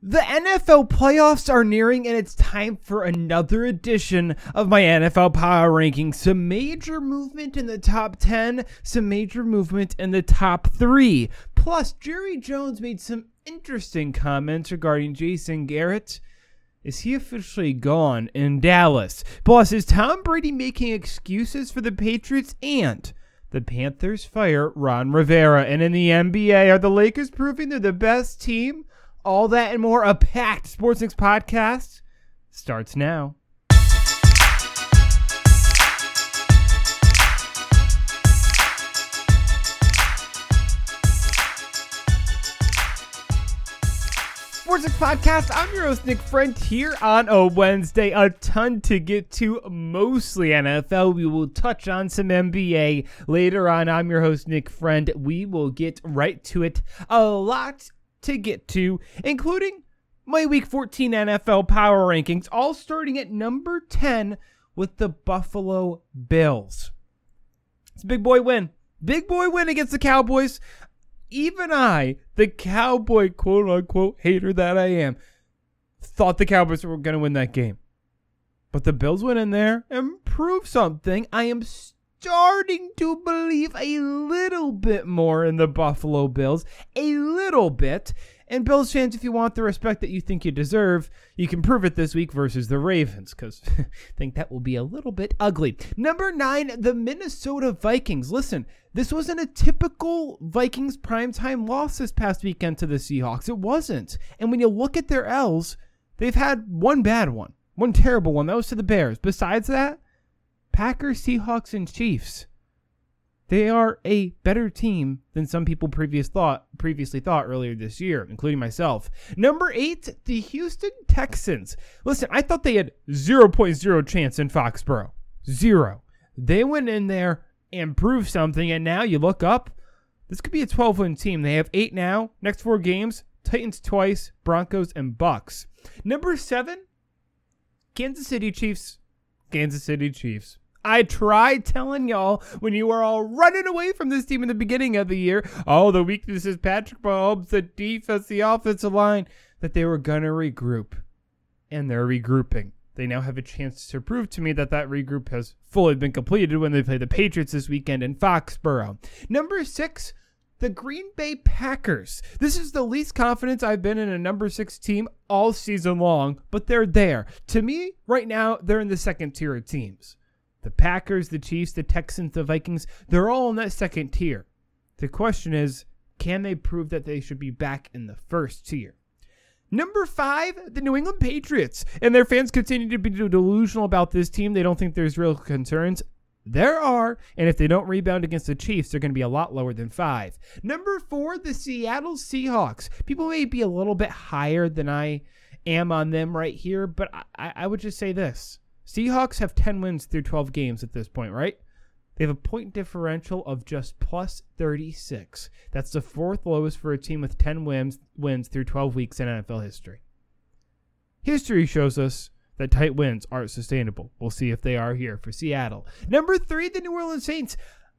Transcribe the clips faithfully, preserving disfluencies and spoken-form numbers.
The N F L playoffs are nearing, and it's time for another edition of my N F L Power Rankings. Some major movement in the top ten, some major movement in the top three. Plus, Jerry Jones made some interesting comments regarding Jason Garrett. Is he officially gone in Dallas? Plus, is Tom Brady making excuses for the Patriots? And the Panthers fire Ron Rivera. And in the N B A, are the Lakers proving they're the best team? All that and more, a packed Sports Mix podcast starts now. Sports Mix podcast, I'm your host, Nick Friend, here on a Wednesday. A ton to get to, mostly N F L. We will touch on some N B A later on. I'm your host, Nick Friend. We will get right to it. A lot to get to, including my Week fourteen N F L Power Rankings, all starting at number ten with the Buffalo Bills. It's a big boy win. Big boy win against the Cowboys. Even I, the Cowboy quote-unquote hater that I am, thought the Cowboys were going to win that game. But the Bills went in there and proved something. I am starting to believe a little bit more in the Buffalo Bills. A little bit. And Bills fans, if you want the respect that you think you deserve, you can prove it this week versus the Ravens, because I think that will be a little bit ugly. Number nine, the Minnesota Vikings. Listen, this wasn't a typical Vikings primetime loss this past weekend to the Seahawks. It wasn't. And when you look at their L's, they've had one bad one, one terrible one. That was to the Bears. Besides that, Packers, Seahawks, and Chiefs. They are a better team than some people previous thought, previously thought earlier this year, including myself. Number eight, the Houston Texans. Listen, I thought they had zero point zero chance in Foxborough. Zero. They went in there and proved something, and now you look up, this could be a twelve-win team. They have eight now. Next four games, Titans twice, Broncos, and Bucks. Number seven, Kansas City Chiefs. Kansas City Chiefs. I tried telling y'all when you were all running away from this team in the beginning of the year, oh, the weakness is Patrick Mahomes, the defense, the offensive line, that they were going to regroup. And they're regrouping. They now have a chance to prove to me that that regroup has fully been completed when they play the Patriots this weekend in Foxborough. Number six, the Green Bay Packers. This is the least confidence I've been in a number six team all season long, but they're there. To me, right now, they're in the second tier of teams. The Packers, the Chiefs, the Texans, the Vikings, they're all in that second tier. The question is, can they prove that they should be back in the first tier? Number five, the New England Patriots. And their fans continue to be delusional about this team. They don't think there's real concerns. There are, and if they don't rebound against the Chiefs, they're going to be a lot lower than five. Number four, the Seattle Seahawks. People may be a little bit higher than I am on them right here, but I, I would just say this. Seahawks have ten wins through twelve games at this point, right? They have a point differential of just plus thirty-six. That's the fourth lowest for a team with ten wins, wins through twelve weeks in N F L history. History shows us that tight wins aren't sustainable. We'll see if they are here for Seattle. Number three, the New Orleans Saints.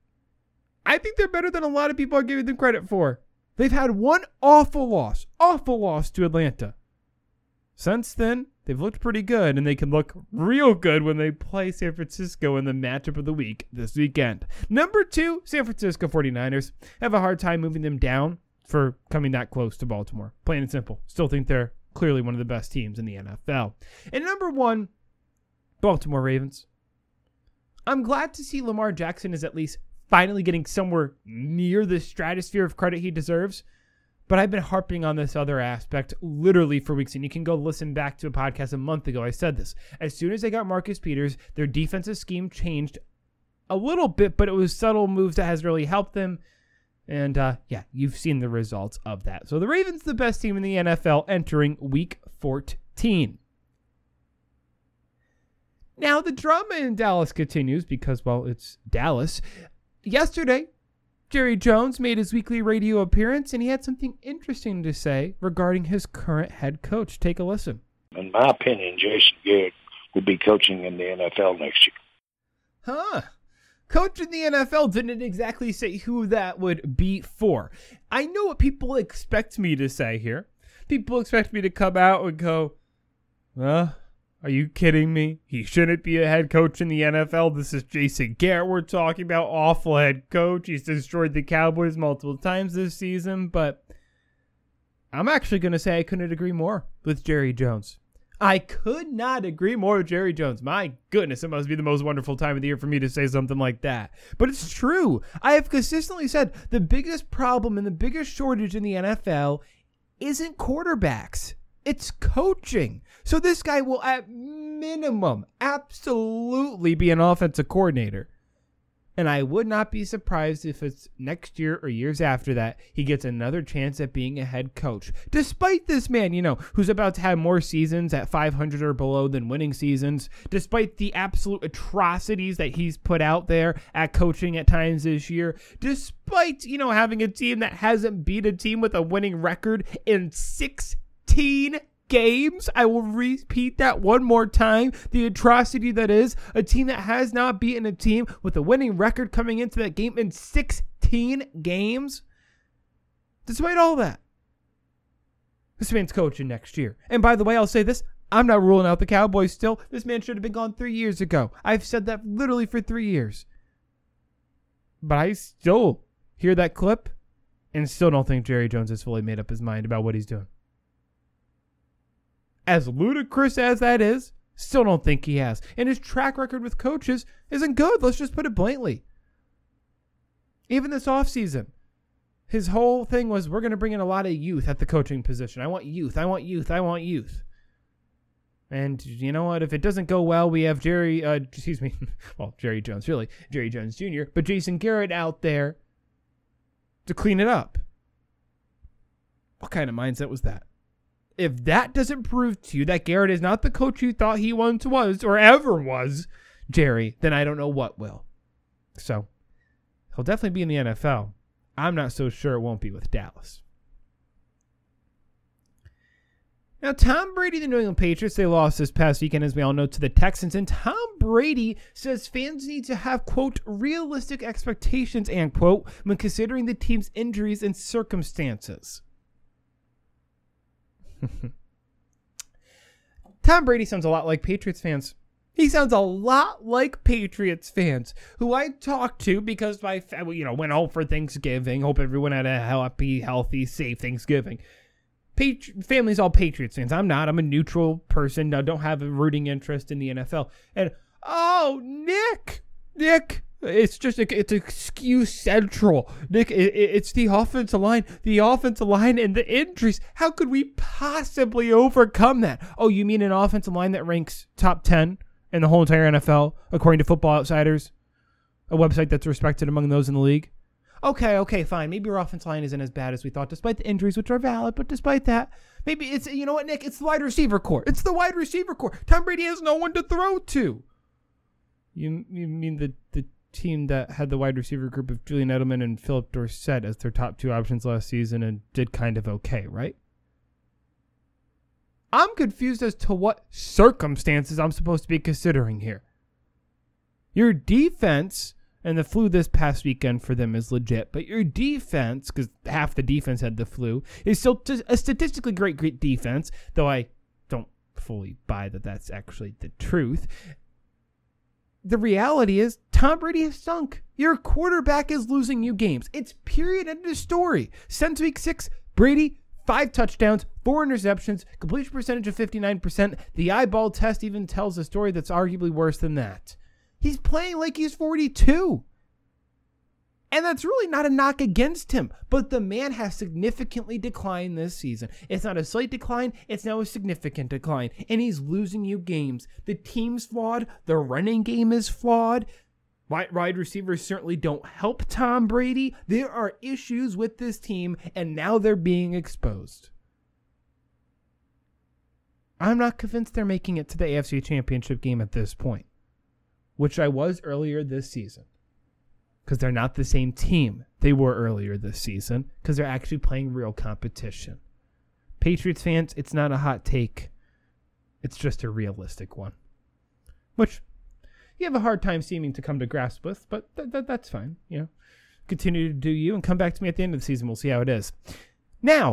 I think they're better than a lot of people are giving them credit for. They've had one awful loss, awful loss to Atlanta. Since then, they've looked pretty good, and they can look real good when they play San Francisco in the matchup of the week this weekend. Number two, San Francisco forty-niners. I have a hard time moving them down for coming that close to Baltimore. Plain and simple. Still think they're clearly one of the best teams in the N F L. And number one, Baltimore Ravens. I'm glad to see Lamar Jackson is at least finally getting somewhere near the stratosphere of credit he deserves. But I've been harping on this other aspect literally for weeks, and you can go listen back to a podcast a month ago. I said this. As soon as they got Marcus Peters, their defensive scheme changed a little bit, but it was subtle moves that has really helped them. And, uh, yeah, you've seen the results of that. So the Ravens, the best team in the N F L entering Week fourteen. Now, the drama in Dallas continues because, well, it's Dallas. Yesterday, Jerry Jones made his weekly radio appearance, and he had something interesting to say regarding his current head coach. Take a listen. In my opinion, Jason Garrett will be coaching in the N F L next year. Huh. Coach in the N F L didn't exactly say who that would be for. I know what people expect me to say here. people expect me to come out and go, huh? Are you kidding me? He shouldn't be a head coach in the N F L. This is Jason Garrett we're talking about. Awful head coach. He's destroyed the Cowboys multiple times this season. But I'm actually going to say I couldn't agree more with Jerry Jones. I could not agree more with Jerry Jones. My goodness, it must be the most wonderful time of the year for me to say something like that. But it's true. I have consistently said the biggest problem and the biggest shortage in the N F L isn't quarterbacks. It's coaching. So this guy will, at minimum, absolutely be an offensive coordinator. And I would not be surprised if it's next year or years after that he gets another chance at being a head coach. Despite this man, you know, who's about to have more seasons at five hundred or below than winning seasons, despite the absolute atrocities that he's put out there at coaching at times this year, despite, you know, having a team that hasn't beat a team with a winning record in sixteen games. I will repeat that one more time. The atrocity that is a team that has not beaten a team with a winning record coming into that game in sixteen games. Despite all that, this man's coaching next year. And by the way, I'll say this. I'm not ruling out the Cowboys still. This man should have been gone three years ago. I've said that literally for three years. But I still hear that clip and still don't think Jerry Jones has fully made up his mind about what he's doing. As ludicrous as that is, still don't think he has. And his track record with coaches isn't good. Let's just put it bluntly. Even this offseason, his whole thing was, we're going to bring in a lot of youth at the coaching position. I want youth. I want youth. I want youth. And you know what? If it doesn't go well, we have Jerry, uh, excuse me, well, Jerry Jones, really, Jerry Jones Junior, but Jason Garrett out there to clean it up. What kind of mindset was that? If that doesn't prove to you that Garrett is not the coach you thought he once was or ever was, Jerry, then I don't know what will. So, he'll definitely be in the N F L. I'm not so sure it won't be with Dallas. Now, Tom Brady, the New England Patriots, they lost this past weekend, as we all know, to the Texans. And Tom Brady says fans need to have, quote, realistic expectations, end quote, when considering the team's injuries and circumstances. Tom Brady sounds a lot like Patriots fans. He sounds a lot like Patriots fans who I talked to because my, you know, went home for Thanksgiving. Hope everyone had a happy, healthy, safe Thanksgiving. Patri- family's all Patriots fans. I'm not. I'm a neutral person. I don't have a rooting interest in the N F L. And oh, Nick, Nick. It's just a, it's excuse central. Nick, it, it's the offensive line, the offensive line and the injuries. How could we possibly overcome that? Oh, you mean an offensive line that ranks top ten in the whole entire N F L, according to Football Outsiders, a website that's respected among those in the league? Okay, okay, fine. Maybe our offensive line isn't as bad as we thought, despite the injuries, which are valid, but despite that, maybe it's, you know what, Nick? It's the wide receiver core. It's the wide receiver core. Tom Brady has no one to throw to. You, you mean the, the team that had the wide receiver group of Julian Edelman and Philip Dorsett as their top two options last season and did kind of okay, right? I'm confused as to what circumstances I'm supposed to be considering here. Your defense, and the flu this past weekend for them is legit, but your defense, because half the defense had the flu, is still a statistically great, great defense, though I don't fully buy that that's actually the truth. The reality is Tom Brady has stunk. Your quarterback is losing you games. It's period, end of story. Since week six, Brady, five touchdowns, four interceptions, completion percentage of fifty-nine percent. The eyeball test even tells a story that's arguably worse than that. He's playing like he's forty-two. And that's really not a knock against him. But the man has significantly declined this season. It's not a slight decline. It's now a significant decline. And he's losing you games. The team's flawed. The running game is flawed. Wide receivers certainly don't help Tom Brady. There are issues with this team, and now they're being exposed. I'm not convinced they're making it to the A F C Championship game at this point, which I was earlier this season. Because they're not the same team they were earlier this season, because they're actually playing real competition. Patriots fans, it's not a hot take. It's just a realistic one. Which you have a hard time seeming to come to grasp with, but th- th- that's fine. You know, continue to do you and come back to me at the end of the season. We'll see how it is. Now,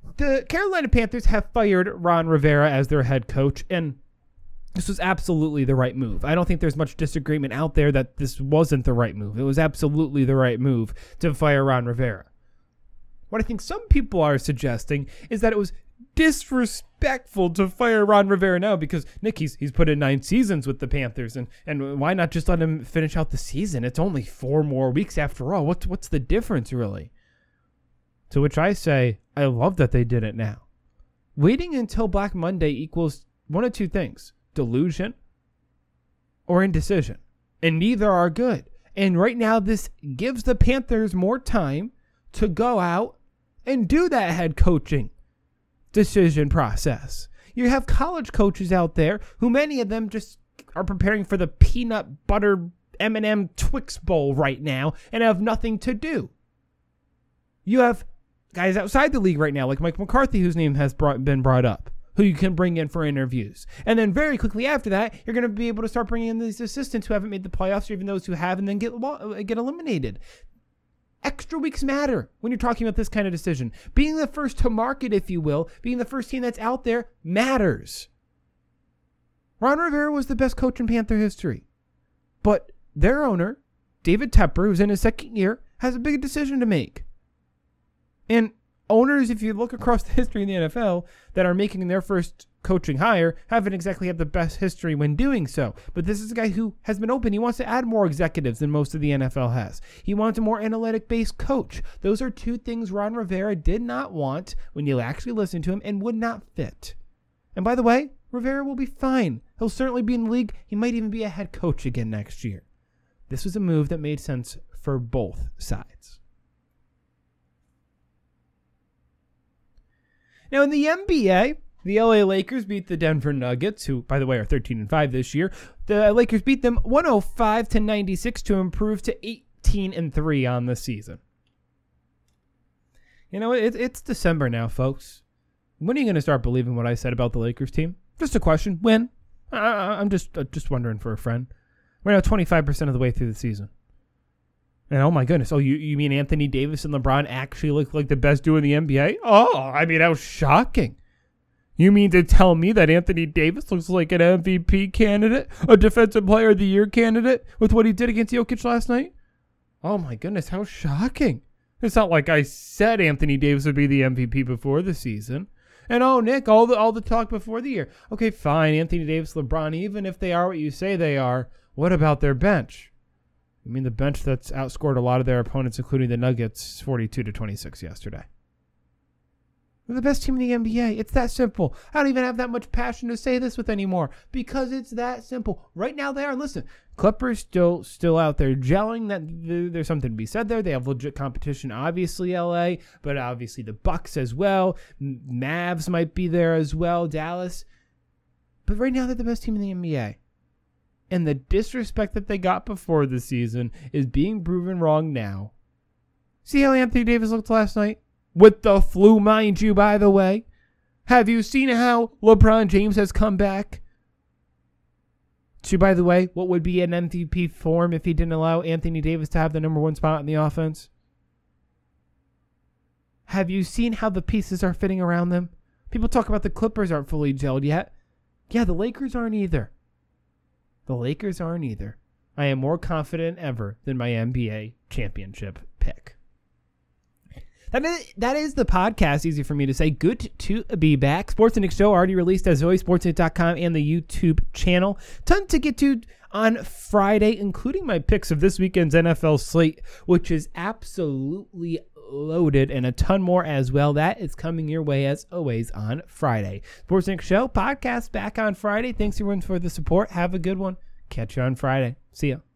The Carolina Panthers have fired Ron Rivera as their head coach, and this was absolutely the right move. I don't think there's much disagreement out there that this wasn't the right move. It was absolutely the right move to fire Ron Rivera. What I think some people are suggesting is that it was disrespectful to fire Ron Rivera now because, Nick, he's, he's put in nine seasons with the Panthers, and, and why not just let him finish out the season? It's only four more weeks after all. What's, what's the difference, really? To which I say, I love that they did it now. Waiting until Black Monday equals one of two things: delusion or indecision. And neither are good. And right now, this gives the Panthers more time to go out and do that head coaching decision process. You have college coaches out there who many of them just are preparing for the peanut butter M and M Twix Bowl right now and have nothing to do. You have guys outside the league right now, like Mike McCarthy, whose name has brought, been brought up, who you can bring in for interviews. And then very quickly after that, you're going to be able to start bringing in these assistants who haven't made the playoffs, or even those who have, and then get get eliminated. Extra weeks matter when you're talking about this kind of decision. Being the first to market, if you will, being the first team that's out there matters. Ron Rivera was the best coach in Panther history. But their owner, David Tepper, who's in his second year, has a big decision to make. And owners, if you look across the history in the N F L, that are making their first coaching hire, haven't exactly had the best history when doing so. But this is a guy who has been open. He wants to add more executives than most of the N F L has. He wants a more analytic-based coach. Those are two things Ron Rivera did not want when you actually listen to him and would not fit. And by the way, Rivera will be fine. He'll certainly be in the league. He might even be a head coach again next year. This was a move that made sense for both sides. Now, in the N B A, the L A Lakers beat the Denver Nuggets, who, by the way, are thirteen and five this year. The Lakers beat them one oh five to ninety-six to improve to eighteen and three on the season. You know, it, it's December now, folks. When are you going to start believing what I said about the Lakers team? Just a question. When? Uh, I'm just uh, just wondering for a friend. We're now twenty-five percent of the way through the season. And oh my goodness, oh, you, you mean Anthony Davis and LeBron actually look like the best duo in the N B A? Oh, I mean, that was shocking. You mean to tell me that Anthony Davis looks like an M V P candidate, a Defensive Player of the Year candidate with what he did against Jokic last night? Oh my goodness, how shocking. It's not like I said Anthony Davis would be the M V P before the season. And oh, Nick, all the all the talk before the year. Okay, fine, Anthony Davis, LeBron, even if they are what you say they are, what about their bench? I mean, the bench that's outscored a lot of their opponents, including the Nuggets, forty-two to twenty-six yesterday. They're the best team in the N B A. It's that simple. I don't even have that much passion to say this with anymore because it's that simple. Right now they are. Listen, Clippers still still out there gelling. That there's something to be said there. They have legit competition, obviously L A, but obviously the Bucks as well. Mavs might be there as well. Dallas. But right now they're the best team in the N B A. And the disrespect that they got before the season is being proven wrong now. See how Anthony Davis looked last night? With the flu, mind you, by the way. Have you seen how LeBron James has come back? To, by the way, what would be an M V P form if he didn't allow Anthony Davis to have the number one spot in the offense? Have you seen how the pieces are fitting around them? People talk about the Clippers aren't fully gelled yet. Yeah, the Lakers aren't either. The Lakers aren't either. I am more confident ever than my N B A championship pick. That is, that is the podcast. Easy for me to say. Good to be back. Sportsnet Show already released as always. Sportsnet dot com and the YouTube channel. Ton to get to on Friday, including my picks of this weekend's N F L slate, which is absolutely loaded, and a ton more as well. That is coming your way as always on Friday. Sportsnet Show podcast back on Friday. Thanks everyone for the support. Have a good one. Catch you on Friday. See ya.